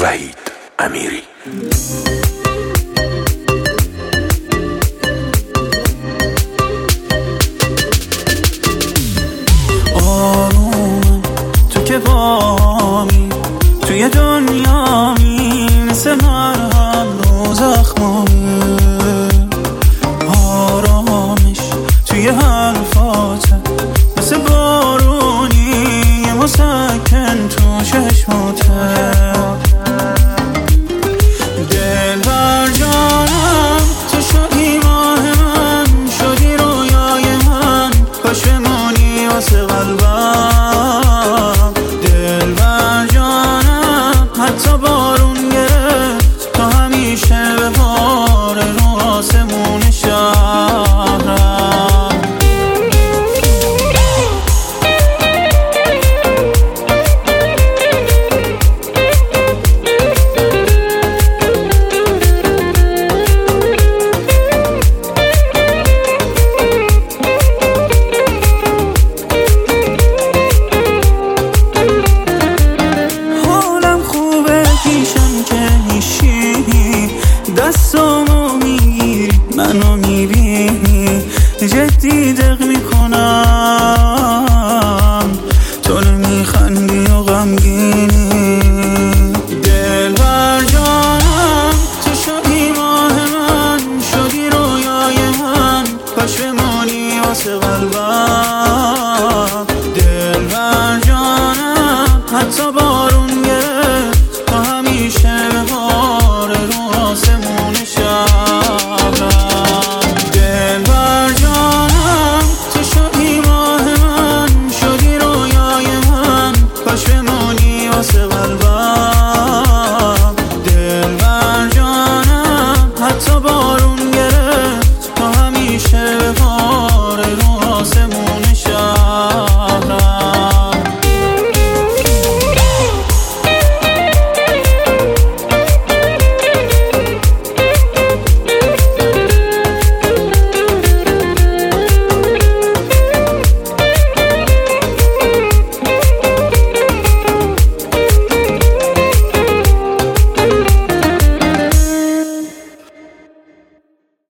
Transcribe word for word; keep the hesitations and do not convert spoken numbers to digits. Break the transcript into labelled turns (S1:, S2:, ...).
S1: وحید امیری.
S2: آرومم تو که بامی توی دنیامی، مثل مرهم رو زخمامی. آرامش توی حرفاته مثل بارونی، یه مسکن تو چشماته. دل بر جانم تو شدی ماه من، شدی رویای من، کاش بمونی واسه قلبم. دل بر جانم حتی بارون گرفت، تو همیشه به باره رو آسمون شهرم. دستامو میگیری منو میبینی